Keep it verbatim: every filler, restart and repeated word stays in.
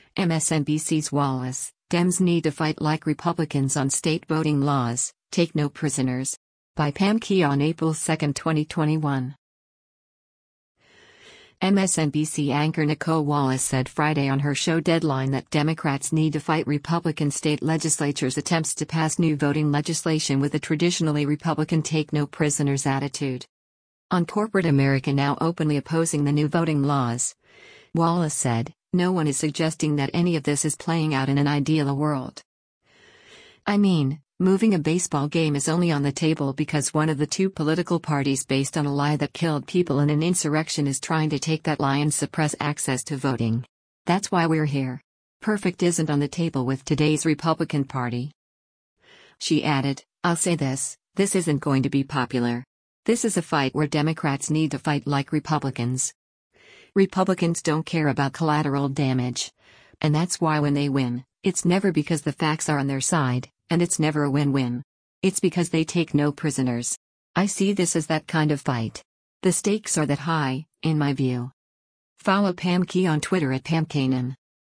M S N B C's Wallace, Dems need to fight like Republicans on state voting laws, take no prisoners. By Pam Key on April second, twenty twenty-one. M S N B C anchor Nicolle Wallace said Friday on her show Deadline that Democrats need to fight Republican state legislatures' attempts to pass new voting legislation with a traditionally Republican take no prisoners attitude. On corporate America now openly opposing the new voting laws, Wallace said, "No one is suggesting that any of this is playing out in an ideal world. I mean, moving a baseball game is only on the table because one of the two political parties based on a lie that killed people in an insurrection is trying to take that lie and suppress access to voting. That's why we're here. Perfect isn't on the table with today's Republican Party." She added, "I'll say this, this isn't going to be popular. This is a fight where Democrats need to fight like Republicans. Republicans don't care about collateral damage. And that's why when they win, it's never because the facts are on their side, and it's never a win-win. It's because they take no prisoners. I see this as that kind of fight. The stakes are that high, in my view." Follow Pam Key on Twitter at Pam Kanan.